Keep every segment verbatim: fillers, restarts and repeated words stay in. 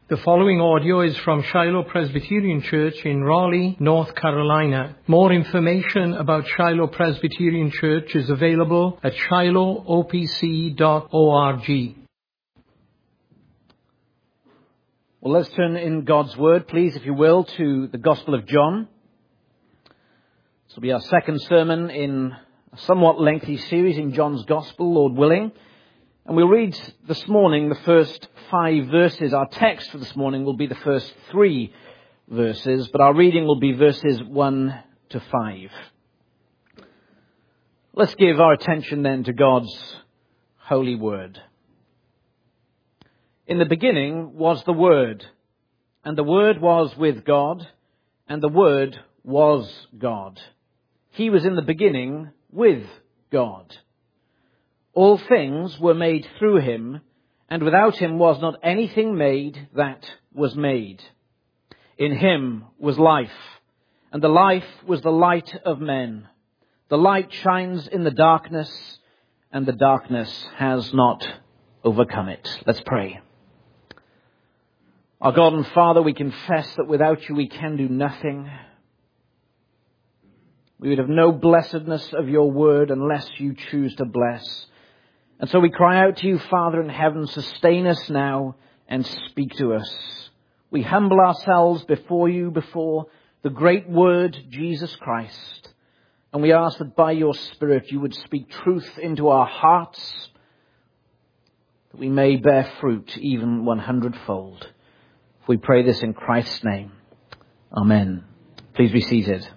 The following audio is from Shiloh Presbyterian Church in Raleigh, North Carolina. More information about Shiloh Presbyterian Church is available at shiloh o p c dot org. Well, let's turn in God's Word, please, if you will, to the Gospel of John. This will be our second sermon in a somewhat lengthy series in John's Gospel, Lord willing. And we'll read this morning the first five verses. Our text for this morning will be the first three verses, but our reading will be verses one to five. Let's give our attention then to God's holy word. In the beginning was the Word, and the Word was with God, and the Word was God. He was in the beginning with God. All things were made through him, and without him was not anything made that was made. In him was life, and the life was the light of men. The light shines in the darkness, and the darkness has not overcome it. Let's pray. Our God and Father, we confess that without you we can do nothing. We would have no blessedness of your word unless you choose to bless. And so we cry out to you, Father in heaven, sustain us now and speak to us. We humble ourselves before you, before the great word, Jesus Christ. And we ask that by your Spirit you would speak truth into our hearts, that we may bear fruit even one hundredfold. We pray this in Christ's name. Amen. Please be seated.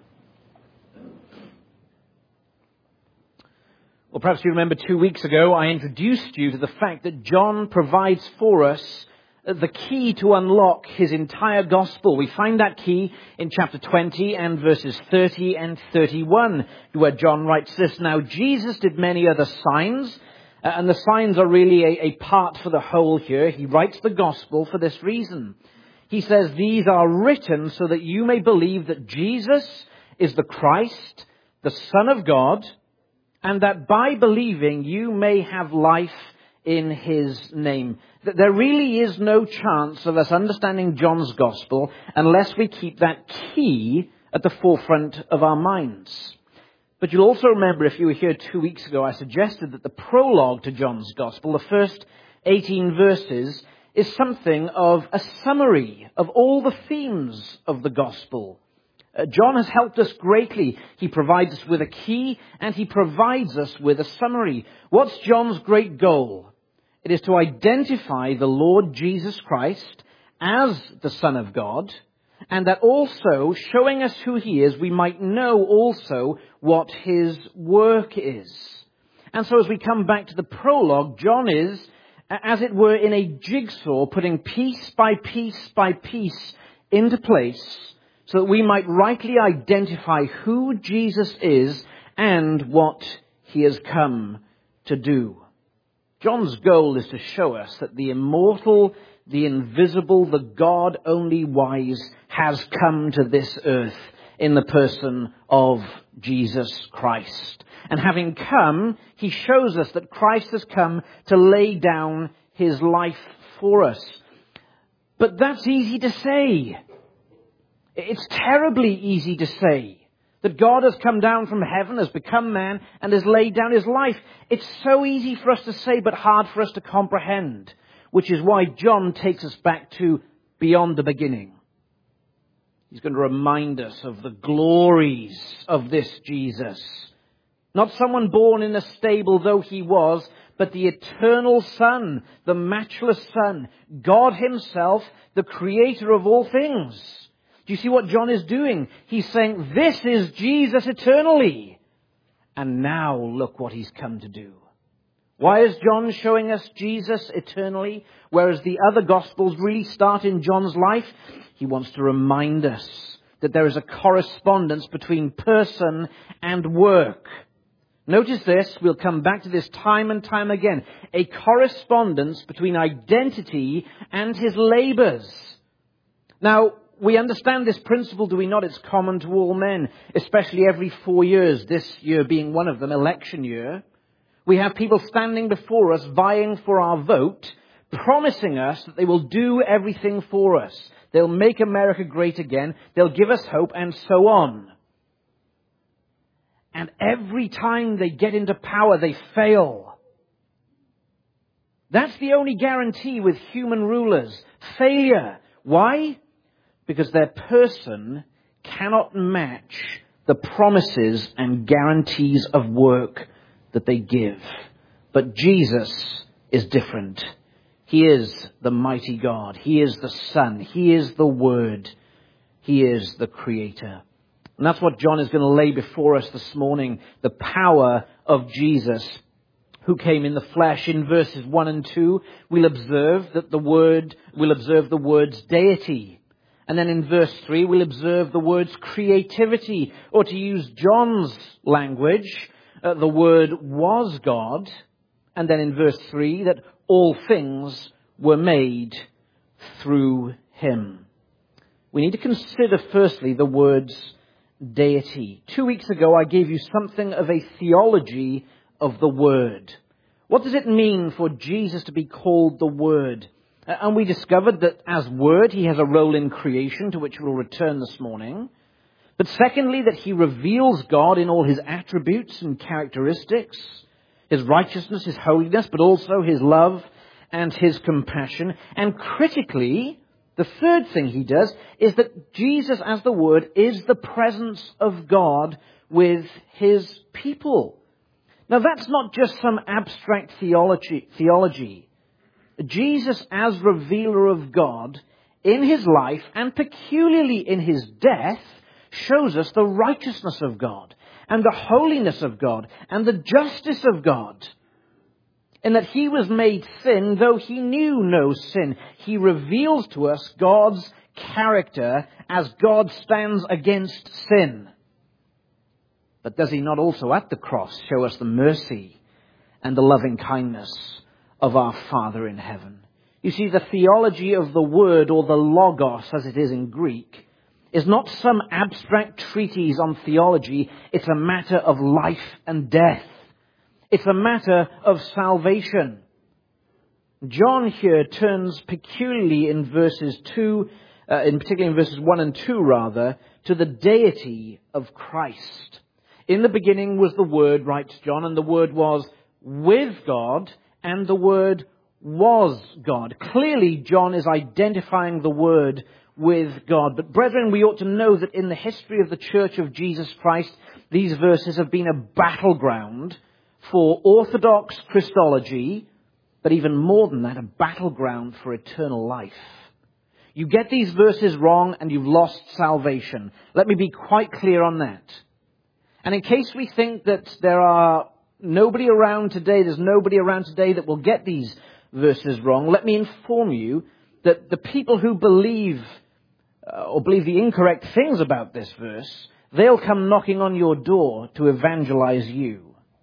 Well, perhaps you remember two weeks ago I introduced you to the fact that John provides for us the key to unlock his entire gospel. We find that key in chapter twenty and verses thirty and thirty-one, where John writes this: Now Jesus did many other signs, uh, and the signs are really a, a part for the whole here. He writes the gospel for this reason. He says, these are written so that you may believe that Jesus is the Christ, the Son of God, and that by believing you may have life in his name. There really is no chance of us understanding John's gospel unless we keep that key at the forefront of our minds. But you'll also remember, if you were here two weeks ago, I suggested that the prologue to John's gospel, the first eighteen verses, is something of a summary of all the themes of the gospel. Uh, John has helped us greatly. He provides us with a key and he provides us with a summary. What's John's great goal? It is to identify the Lord Jesus Christ as the Son of God, and that also, showing us who he is, we might know also what his work is. And so as we come back to the prologue, John is, as it were, in a jigsaw, putting piece by piece by piece into place, so that we might rightly identify who Jesus is and what he has come to do. John's goal is to show us that the immortal, the invisible, the God only wise has come to this earth in the person of Jesus Christ. And having come, he shows us that Christ has come to lay down his life for us. But that's easy to say. It's terribly easy to say that God has come down from heaven, has become man, and has laid down his life. It's so easy for us to say, but hard for us to comprehend, which is why John takes us back to beyond the beginning. He's going to remind us of the glories of this Jesus. Not someone born in a stable, though he was, but the eternal Son, the matchless Son, God himself, the creator of all things. Do you see what John is doing? He's saying, this is Jesus eternally. And now look what he's come to do. Why is John showing us Jesus eternally, whereas the other Gospels really start in John's life? He wants to remind us that there is a correspondence between person and work. Notice this, we'll come back to this time and time again. A correspondence between identity and his labors. Now, we understand this principle, do we not? It's common to all men, especially every four years, this year being one of them, election year. We have people standing before us vying for our vote, promising us that they will do everything for us. They'll make America great again. They'll give us hope, and so on. And every time they get into power, they fail. That's the only guarantee with human rulers. Failure. Why? Because their person cannot match the promises and guarantees of work that they give. But Jesus is different. He is the mighty God. He is the Son. He is the Word. He is the Creator. And that's what John is going to lay before us this morning. The power of Jesus, who came in the flesh. In verses one and two, we'll observe that the word, we'll observe the word's deity. And then in verse three, we'll observe the word's creativity. Or to use John's language, uh, the word was God. And then in verse three, that all things were made through him. We need to consider firstly the word's deity. Two weeks ago, I gave you something of a theology of the Word. What does it mean for Jesus to be called the Word? And we discovered that as Word, he has a role in creation, to which we'll return this morning. But secondly, that he reveals God in all his attributes and characteristics, his righteousness, his holiness, but also his love and his compassion. And critically, the third thing he does is that Jesus, as the Word, is the presence of God with his people. Now, that's not just some abstract theology. theology. Jesus, as revealer of God, in his life, and peculiarly in his death, shows us the righteousness of God, and the holiness of God, and the justice of God. In that he was made sin, though he knew no sin. He reveals to us God's character as God stands against sin. But does he not also at the cross show us the mercy and the loving kindness of our Father in heaven? You see, the theology of the Word, or the Logos as it is in Greek, is not some abstract treatise on theology. It's a matter of life and death. It's a matter of salvation. John here turns peculiarly in verses two, uh, in particular in verses one and two rather, to the deity of Christ. In the beginning was the Word, writes John, and the Word was with God, and the Word was God. Clearly, John is identifying the Word with God. But brethren, we ought to know that in the history of the Church of Jesus Christ, these verses have been a battleground for orthodox Christology, but even more than that, a battleground for eternal life. You get these verses wrong and you've lost salvation. Let me be quite clear on that. And in case we think that there are nobody around today, there's nobody around today that will get these verses wrong, let me inform you that the people who believe uh, or believe the incorrect things about this verse, they'll come knocking on your door to evangelize you.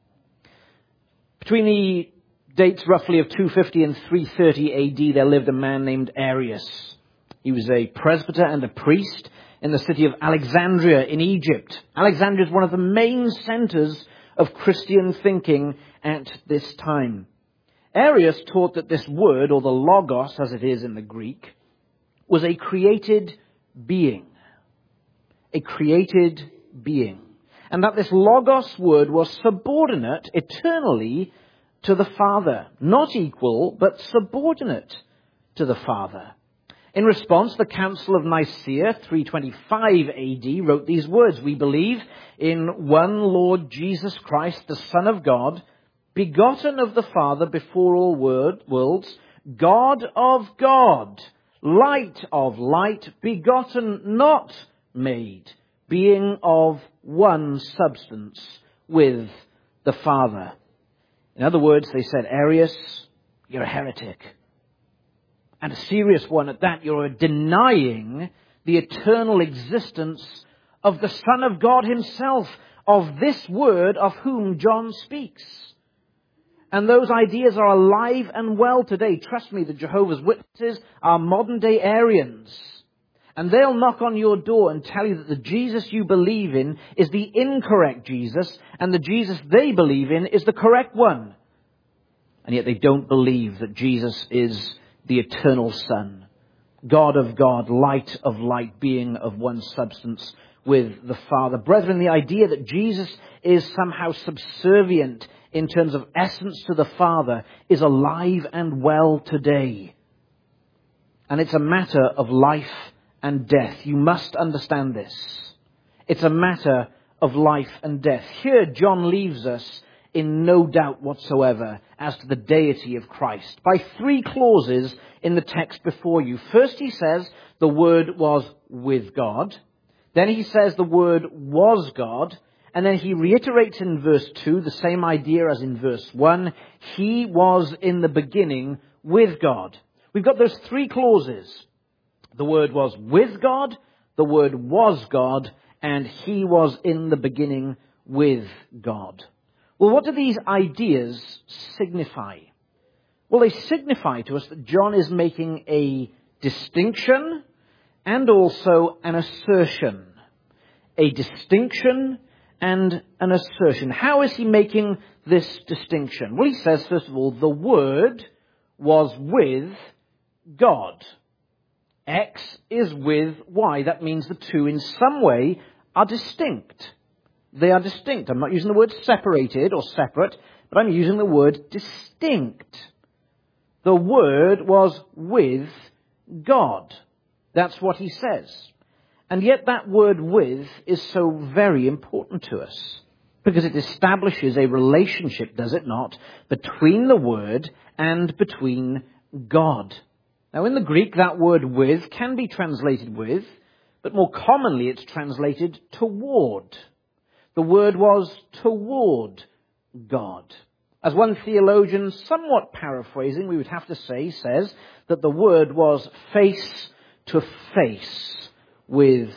Between the dates roughly of two fifty and three thirty A D, there lived a man named Arius. He was a presbyter and a priest in the city of Alexandria in Egypt. Alexandria is one of the main centers of Christian thinking at this time. Arius taught that this word, or the Logos as it is in the Greek, was a created being. A created being. And that this Logos word was subordinate eternally to the Father. Not equal, but subordinate to the Father. In response, the Council of Nicaea, three twenty-five A D, wrote these words: "We believe in one Lord Jesus Christ, the Son of God, begotten of the Father before all word, worlds, God of God, light of light, begotten, not made, being of one substance with the Father." In other words, they said, Arius, you're a heretic. And a serious one at that. You're denying the eternal existence of the Son of God himself, of this word of whom John speaks. And those ideas are alive and well today. Trust me, the Jehovah's Witnesses are modern day Arians. And they'll knock on your door and tell you that the Jesus you believe in is the incorrect Jesus, and the Jesus they believe in is the correct one. And yet they don't believe that Jesus is the eternal Son, God of God, light of light, being of one substance with the Father. Brethren, the idea that Jesus is somehow subservient in terms of essence to the Father is alive and well today. And it's a matter of life and death. You must understand this. It's a matter of life and death. Here, John leaves us in no doubt whatsoever as to the deity of Christ by three clauses in the text before you. First, he says the Word was with God. Then he says the Word was God. And then he reiterates in verse two the same idea as in verse one. He was in the beginning with God. We've got those three clauses. The Word was with God, the Word was God, and He was in the beginning with God. Well, what do these ideas signify? Well, they signify to us that John is making a distinction and also an assertion. A distinction and an assertion. How is he making this distinction? Well, he says, first of all, the Word was with God. X is with Y. That means the two in some way are distinct. They are distinct. I'm not using the word separated or separate, but I'm using the word distinct. The Word was with God. That's what he says. And yet that word with is so very important to us because it establishes a relationship, does it not, between the Word and between God. Now in the Greek, that word with can be translated with, but more commonly it's translated toward. The word was toward God. As one theologian, somewhat paraphrasing, we would have to say, says that the Word was face to face with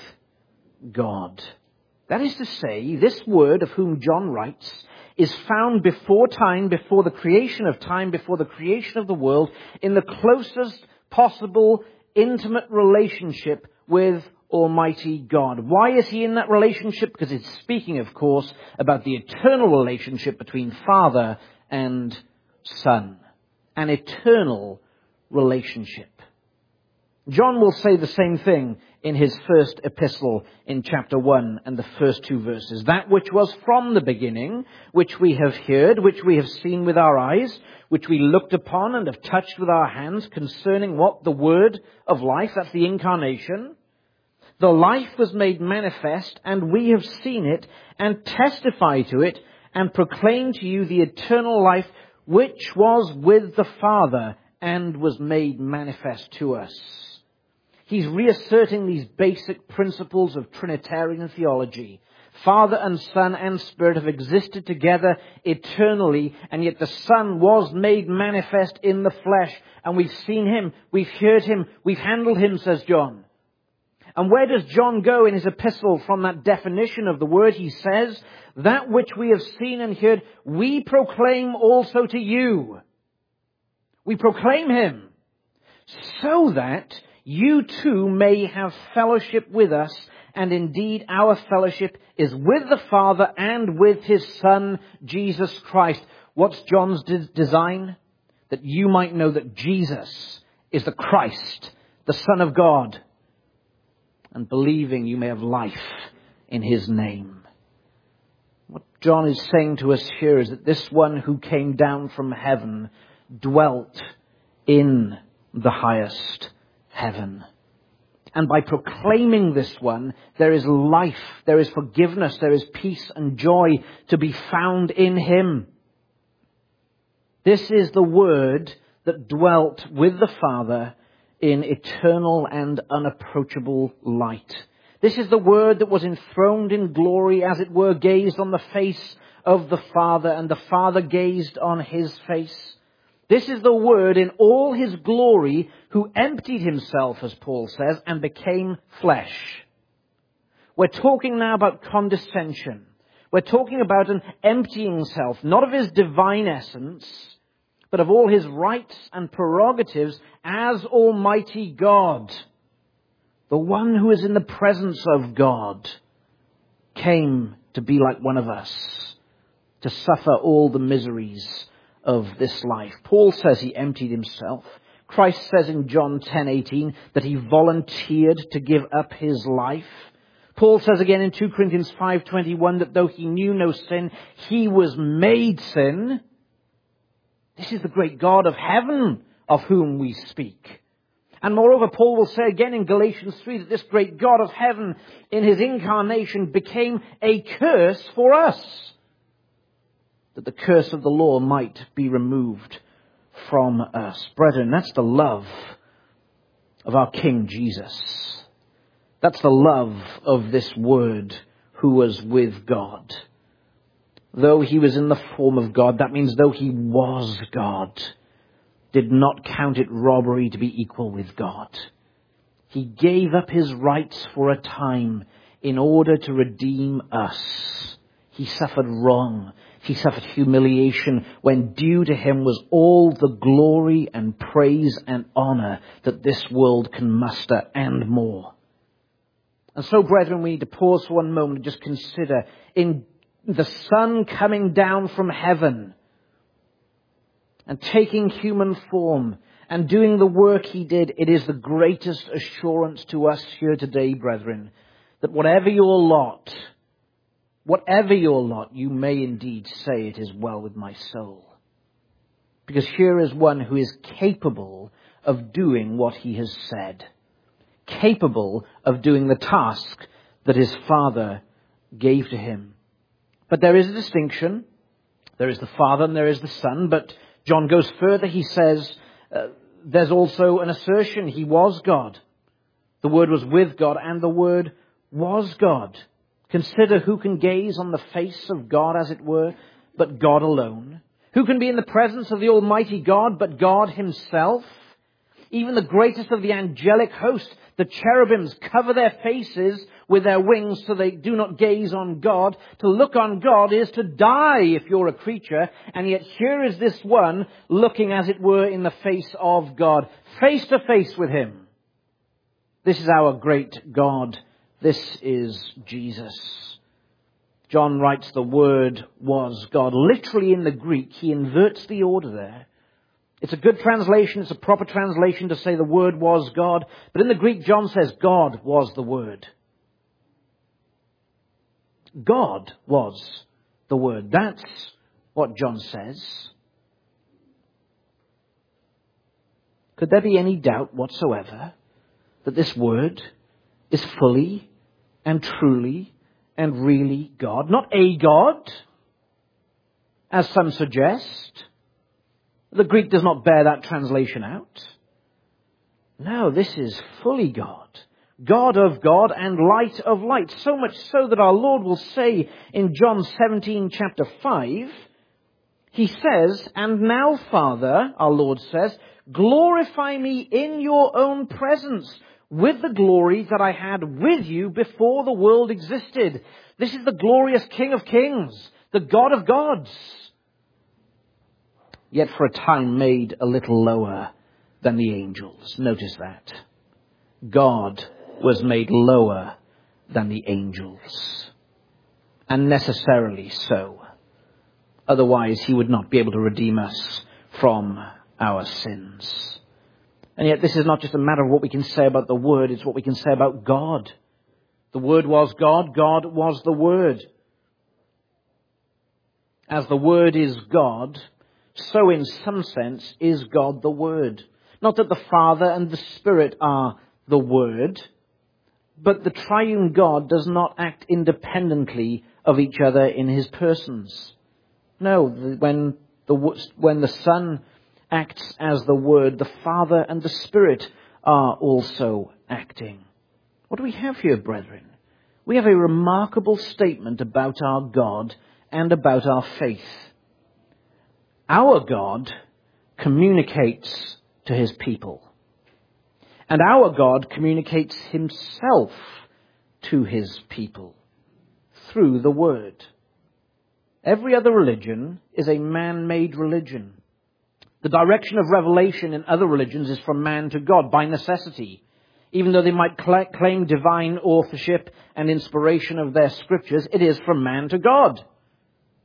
God. That is to say, this Word of whom John writes is found before time, before the creation of time, before the creation of the world, in the closest possible intimate relationship with Almighty God. Why is he in that relationship? Because it's speaking, of course, about the eternal relationship between Father and Son. An eternal relationship. John will say the same thing in his first epistle in chapter one and the first two verses. That which was from the beginning, which we have heard, which we have seen with our eyes, which we looked upon and have touched with our hands, concerning what? The word of life, that's the incarnation. The life was made manifest, and we have seen it, and testify to it, and proclaim to you the eternal life, which was with the Father, and was made manifest to us. He's reasserting these basic principles of Trinitarian theology. Father and Son and Spirit have existed together eternally, and yet the Son was made manifest in the flesh, and we've seen Him, we've heard Him, we've handled Him, says John. And where does John go in his epistle from that definition of the word? He says, that which we have seen and heard, we proclaim also to you. We proclaim Him so that you too may have fellowship with us. And indeed, our fellowship is with the Father and with His Son, Jesus Christ. What's John's de- design? That you might know that Jesus is the Christ, the Son of God. And believing you may have life in His name. What John is saying to us here is that this one who came down from heaven dwelt in the highest heaven. And by proclaiming this one, there is life, there is forgiveness, there is peace and joy to be found in Him. This is the Word that dwelt with the Father in eternal and unapproachable light. This is the Word that was enthroned in glory, as it were, gazed on the face of the Father, and the Father gazed on His face. This is the Word in all His glory, who emptied Himself, as Paul says, and became flesh. We're talking now about condescension. We're talking about an emptying self, not of His divine essence, but of all His rights and prerogatives as Almighty God. The one who is in the presence of God came to be like one of us, to suffer all the miseries of this life. Paul says he emptied himself. Christ says in John ten eighteen that he volunteered to give up his life. Paul says again in two Corinthians five twenty-one that though he knew no sin, he was made sin. This is the great God of heaven of whom we speak. And moreover, Paul will say again in Galatians three that this great God of heaven in his incarnation became a curse for us, that the curse of the law might be removed from us. Brethren, that's the love of our King Jesus. That's the love of this Word who was with God. Though he was in the form of God, that means though he was God, did not count it robbery to be equal with God. He gave up his rights for a time in order to redeem us. He suffered wrong. He suffered humiliation when due to him was all the glory and praise and honor that this world can muster and more. And so, brethren, we need to pause for one moment and just consider in the Son coming down from heaven and taking human form and doing the work he did, it is the greatest assurance to us here today, brethren, that whatever your lot, whatever your lot, you may indeed say it is well with my soul. Because here is one who is capable of doing what he has said, capable of doing the task that his Father gave to him. But there is a distinction. There is the Father and there is the Son, but John goes further. He says uh, there's also an assertion. He was God. The Word was with God and the Word was God. Consider who can gaze on the face of God, as it were, but God alone. Who can be in the presence of the Almighty God but God himself? Even the greatest of the angelic host, the cherubims, cover their faces with their wings so they do not gaze on God. To look on God is to die if you're a creature. And yet here is this one looking, as it were, in the face of God, face to face with him. This is our great God. This is Jesus. John writes the Word was God. Literally in the Greek, he inverts the order there. It's a good translation. It's a proper translation to say the Word was God. But in the Greek, John says God was the Word. God was the Word. That's what John says. Could there be any doubt whatsoever that this Word is fully and truly and really God? Not a God, as some suggest. The Greek does not bear that translation out. No, this is fully God. God of God and light of light. So much so that our Lord will say in John seventeen, chapter five, he says, "And now, Father," our Lord says, "glorify me in your own presence with the glory that I had with you before the world existed." This is the glorious King of Kings, the God of gods. Yet for a time made a little lower than the angels. Notice that. God was made lower than the angels. And necessarily so. Otherwise he would not be able to redeem us from our sins. And yet this is not just a matter of what we can say about the Word, it's what we can say about God. The Word was God, God was the Word. As the Word is God, so in some sense is God the Word. Not that the Father and the Spirit are the Word, but the triune God does not act independently of each other in his persons. No, when the, when the Son acts as the Word, the Father and the Spirit are also acting. What do we have here, brethren? We have a remarkable statement about our God and about our faith. Our God communicates to his people. And our God communicates himself to his people through the Word. Every other religion is a man-made religion. The direction of revelation in other religions is from man to God by necessity. Even though they might cl- claim divine authorship and inspiration of their scriptures, it is from man to God.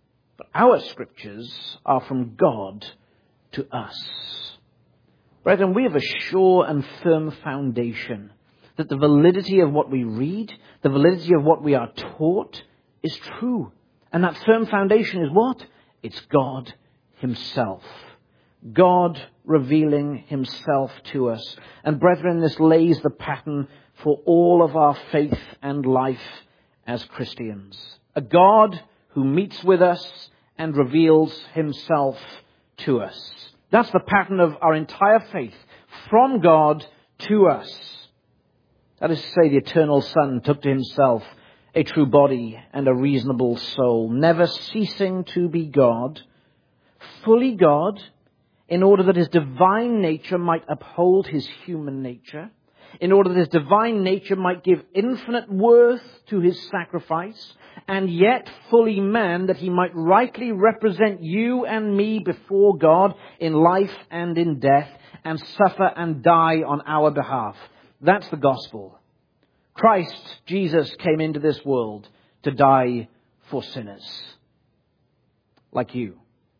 But our scriptures are from God to us. Brethren, we have a sure and firm foundation that the validity of what we read, the validity of what we are taught is true. And that firm foundation is what? It's God himself. God revealing himself to us. And brethren, this lays the pattern for all of our faith and life as Christians. A God who meets with us and reveals himself to us. That's the pattern of our entire faith, from God to us. That is to say, the eternal Son took to himself a true body and a reasonable soul, never ceasing to be God, fully God, in order that his divine nature might uphold his human nature, in order that his divine nature might give infinite worth to his sacrifice, and yet fully man, that he might rightly represent you and me before God in life and in death, and suffer and die on our behalf. That's the gospel. Christ, Jesus, came into this world to die for sinners. Like you.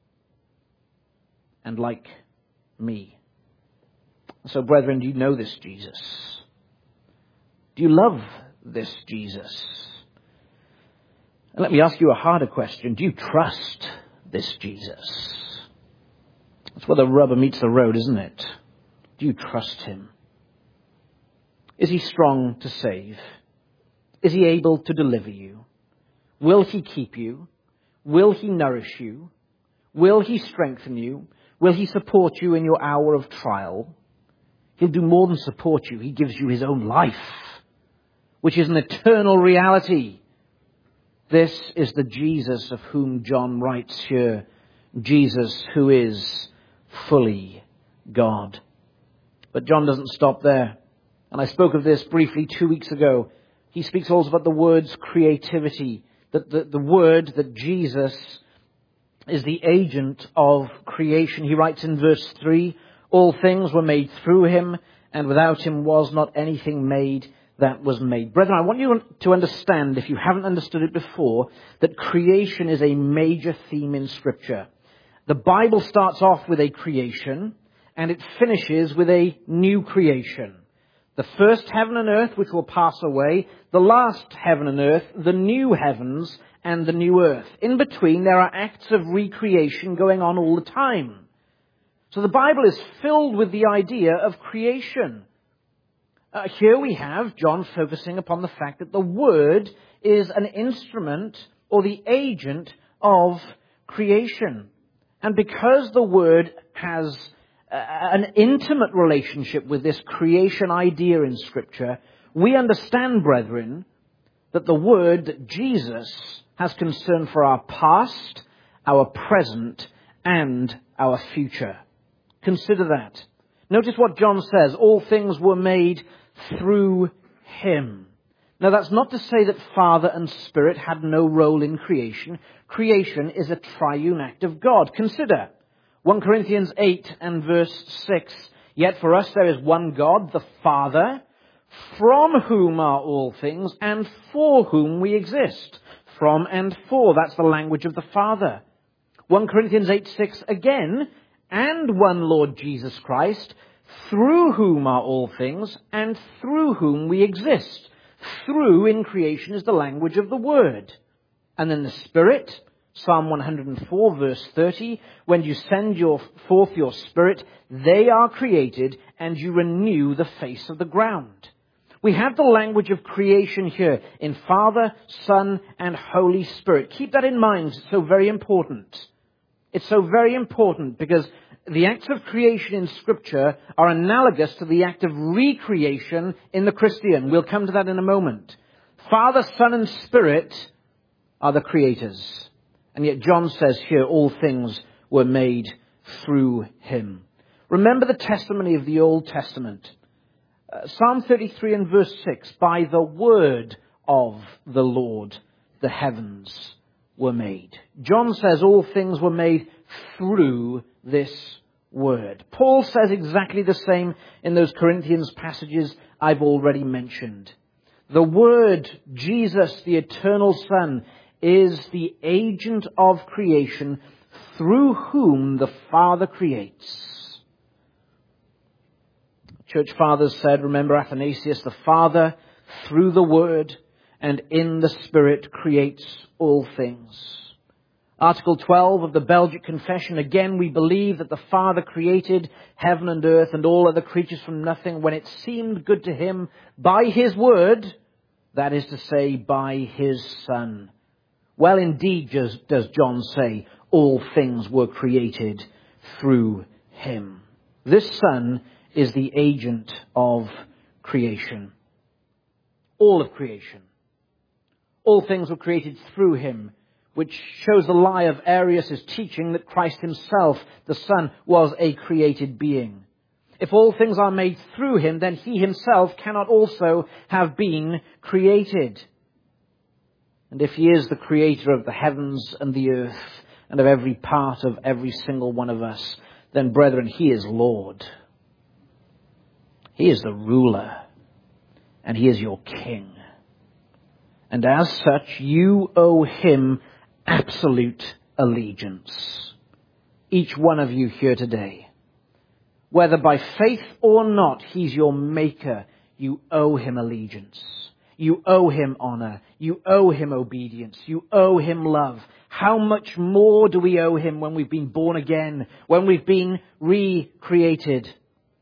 And like me. So, brethren, do you know this Jesus? Do you love this Jesus? And let me ask you a harder question. Do you trust this Jesus? That's where the rubber meets the road, isn't it? Do you trust him? Is he strong to save? Is he able to deliver you? Will he keep you? Will he nourish you? Will he strengthen you? Will he support you in your hour of trial? He'll do more than support you. He gives you his own life, which is an eternal reality. This is the Jesus of whom John writes here. Jesus who is fully God. But John doesn't stop there. And I spoke of this briefly two weeks ago. He speaks also about the word's creativity. That the, the word that Jesus is the agent of creation. He writes in verse three, all things were made through him, and without him was not anything made that was made. Brethren, I want you to understand, if you haven't understood it before, that creation is a major theme in Scripture. The Bible starts off with a creation, and it finishes with a new creation. The first heaven and earth, which will pass away, the last heaven and earth, the new heavens and the new earth. In between, there are acts of recreation going on all the time. So the Bible is filled with the idea of creation. Uh, here we have John focusing upon the fact that the Word is an instrument or the agent of creation. And because the Word has an intimate relationship with this creation idea in Scripture, we understand, brethren, that the Word, that Jesus has concern for our past, our present, and our future. Consider that. Notice what John says. All things were made through him. Now, that's not to say that Father and Spirit had no role in creation. Creation is a triune act of God. Consider First Corinthians eight and verse six. Yet for us there is one God, the Father, from whom are all things, and for whom we exist. From and for, that's the language of the Father. First Corinthians eight six again, and one Lord Jesus Christ, through whom are all things, and through whom we exist. Through in creation is the language of the Word. And then the Spirit, Psalm one hundred four verse thirty, when you send your, forth your Spirit, they are created, and you renew the face of the ground. We have the language of creation here in Father, Son, and Holy Spirit. Keep that in mind. It's so very important. It's so very important because the acts of creation in Scripture are analogous to the act of recreation in the Christian. We'll come to that in a moment. Father, Son, and Spirit are the creators. And yet John says here, all things were made through him. Remember the testimony of the Old Testament. Uh, Psalm thirty-three and verse six, by the word of the Lord, the heavens were made. John says all things were made through this word. Paul says exactly the same in those Corinthians passages I've already mentioned. The Word, Jesus, the eternal Son, is the agent of creation through whom the Father creates. Church fathers said, remember Athanasius, the Father through the Word and in the Spirit creates all things. Article twelve of the Belgic Confession, again, we believe that the Father created heaven and earth and all other creatures from nothing when it seemed good to him by his word, that is to say, by his Son. Well, indeed, does, does John say, all things were created through him. This Son is the agent of creation. All of creation. All things were created through him, which shows the lie of Arius' teaching that Christ himself, the Son, was a created being. If all things are made through him, then he himself cannot also have been created. And if he is the creator of the heavens and the earth and of every part of every single one of us, then, brethren, he is Lord. He is the ruler, and he is your king. And as such, you owe him absolute allegiance. Each one of you here today, whether by faith or not, he's your maker, you owe him allegiance. You owe him honor. You owe him obedience. You owe him love. How much more do we owe him when we've been born again, when we've been recreated?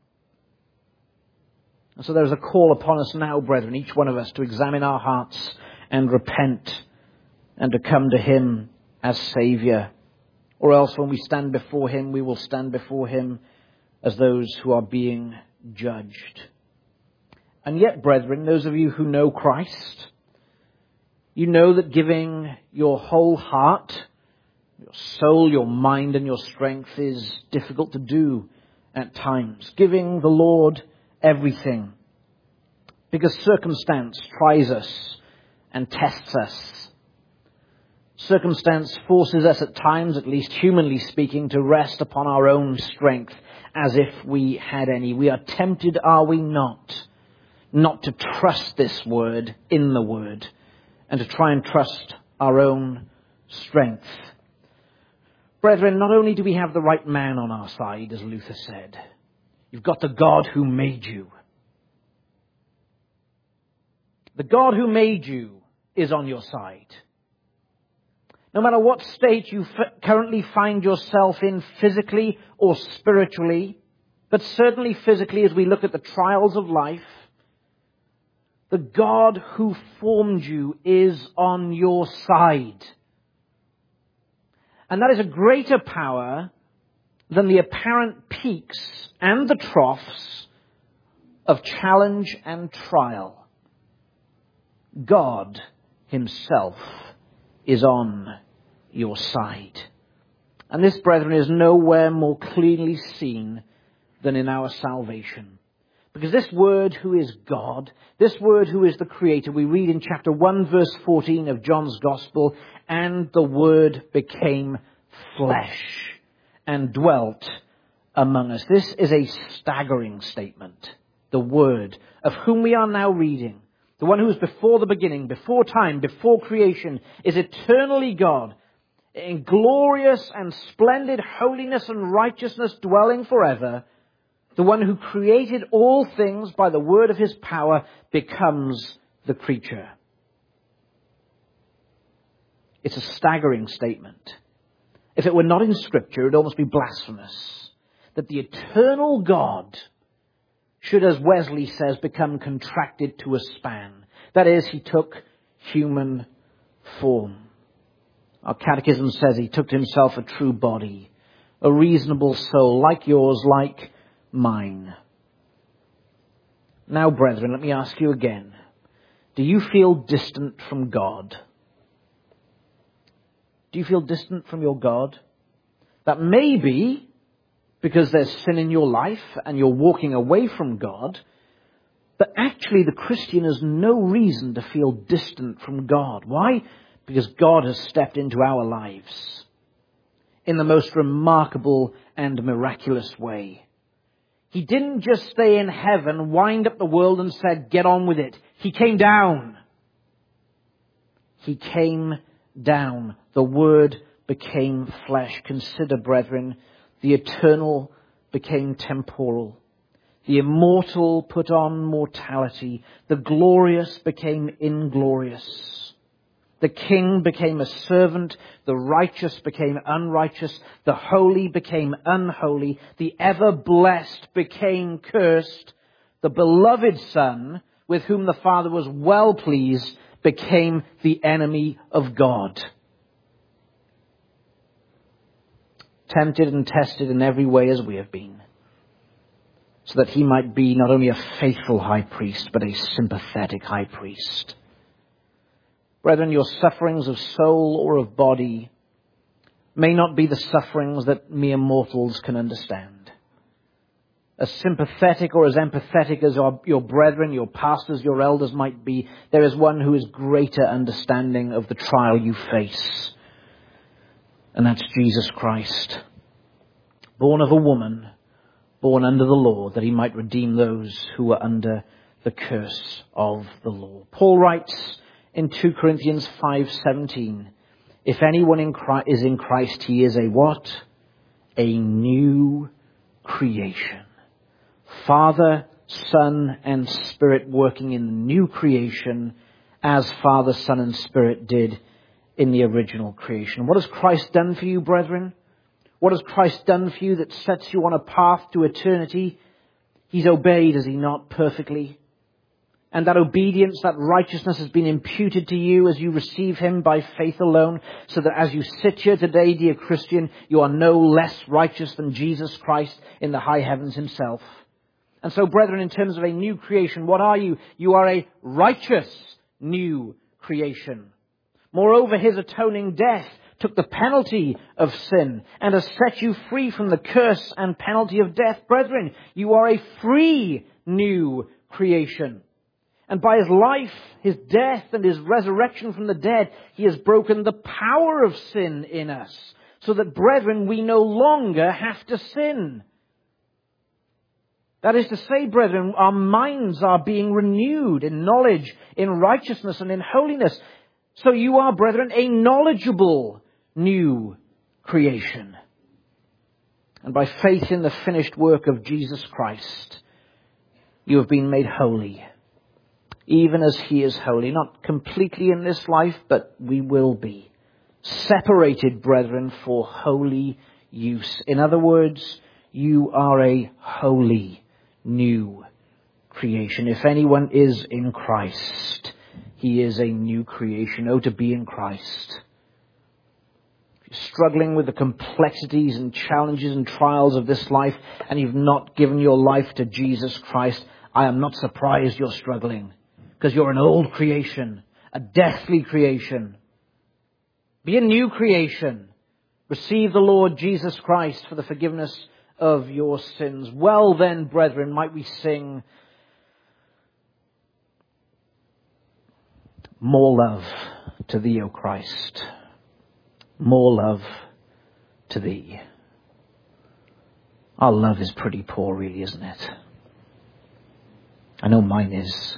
And so there's a call upon us now, brethren, each one of us, to examine our hearts and repent and to come to him as Savior. Or else when we stand before him, we will stand before him as those who are being judged. And yet, brethren, those of you who know Christ, you know that giving your whole heart, your soul, your mind and your strength is difficult to do at times. Giving the Lord everything. Because circumstance tries us and tests us. Circumstance forces us at times, at least humanly speaking, to rest upon our own strength as if we had any. We are tempted, are we not, not to trust this word in the word and to try and trust our own strength. Brethren, not only do we have the right man on our side, as Luther said, you've got the God who made you. The God who made you is on your side. No matter what state you f- currently find yourself in physically or spiritually, but certainly physically as we look at the trials of life, the God who formed you is on your side. And that is a greater power than the apparent peaks and the troughs of challenge and trial. God himself is on your side. And this, brethren, is nowhere more clearly seen than in our salvation. Because this word who is God, this word who is the Creator, we read in chapter one verse fourteen of John's Gospel, and the Word became flesh and dwelt among us. This is a staggering statement. The Word, of whom we are now reading, the one who is before the beginning, before time, before creation, is eternally God, in glorious and splendid holiness and righteousness dwelling forever. The one who created all things by the word of his power becomes the creature. It's a staggering statement. If it were not in Scripture, it would almost be blasphemous. That the eternal God should, as Wesley says, become contracted to a span. That is, he took human form. Our catechism says he took to himself a true body, a reasonable soul, like yours, like mine. Now, brethren, let me ask you again. Do you feel distant from God? Do you feel distant from your God? That may be because there's sin in your life and you're walking away from God. But actually, the Christian has no reason to feel distant from God. Why? Because God has stepped into our lives in the most remarkable and miraculous way. He didn't just stay in heaven, wind up the world and said, get on with it. He came down. He came down. The Word became flesh. Consider, brethren, the eternal became temporal. The immortal put on mortality. The glorious became inglorious. The king became a servant. The righteous became unrighteous. The holy became unholy. The ever-blessed became cursed. The beloved Son, with whom the Father was well pleased, became the enemy of God. Tempted and tested in every way as we have been, so that he might be not only a faithful high priest, but a sympathetic high priest. Brethren, your sufferings of soul or of body may not be the sufferings that mere mortals can understand. As sympathetic or as empathetic as our, your brethren, your pastors, your elders might be, there is one who is greater understanding of the trial you face. And that's Jesus Christ, born of a woman, born under the law, that he might redeem those who were under the curse of the law. Paul writes in two Corinthians five seventeen, if anyone in Christ is in Christ, he is a what? A new creation. Father, Son, and Spirit working in the new creation as Father, Son, and Spirit did in the original creation. What has Christ done for you, brethren? What has Christ done for you that sets you on a path to eternity? He's obeyed, has he not, perfectly? And that obedience, that righteousness has been imputed to you as you receive him by faith alone, so that as you sit here today, dear Christian, you are no less righteous than Jesus Christ in the high heavens himself. And so, brethren, in terms of a new creation, what are you? You are a righteous new creation. Moreover, his atoning death took the penalty of sin and has set you free from the curse and penalty of death. Brethren, you are a free new creation. And by his life, his death, and his resurrection from the dead, he has broken the power of sin in us, so that, brethren, we no longer have to sin. That is to say, brethren, our minds are being renewed in knowledge, in righteousness, and in holiness. So you are, brethren, a knowledgeable new creation. And by faith in the finished work of Jesus Christ, you have been made holy, even as he is holy. Not completely in this life, but we will be. Separated, brethren, for holy use. In other words, you are a holy new creation. If anyone is in Christ, he is a new creation. Oh, to be in Christ. If you're struggling with the complexities and challenges and trials of this life, and you've not given your life to Jesus Christ, I am not surprised you're struggling, because you're an old creation, a deathly creation. Be a new creation. Receive the Lord Jesus Christ for the forgiveness of your sins. Well then, brethren, might we sing, more love to thee, O Christ. More love to thee. Our love is pretty poor, really, isn't it? I know mine is.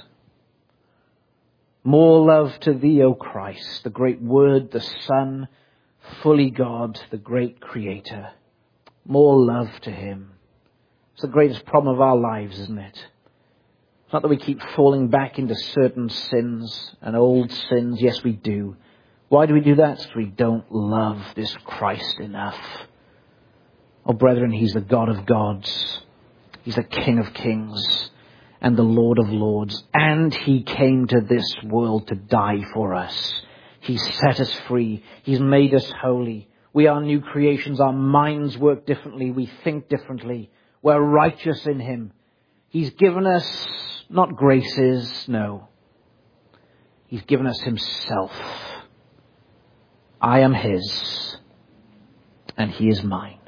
More love to thee, O Christ, the great Word, the Son, fully God, the great Creator. More love to him. It's the greatest problem of our lives, isn't it? It's not that we keep falling back into certain sins and old sins. Yes, we do. Why do we do that? It's because we don't love this Christ enough. Oh, brethren, he's the God of gods. He's the King of kings and the Lord of lords. And he came to this world to die for us. He set us free. He's made us holy. We are new creations. Our minds work differently. We think differently. We're righteous in him. He's given us not graces, no. He's given us himself. I am his, and he is mine.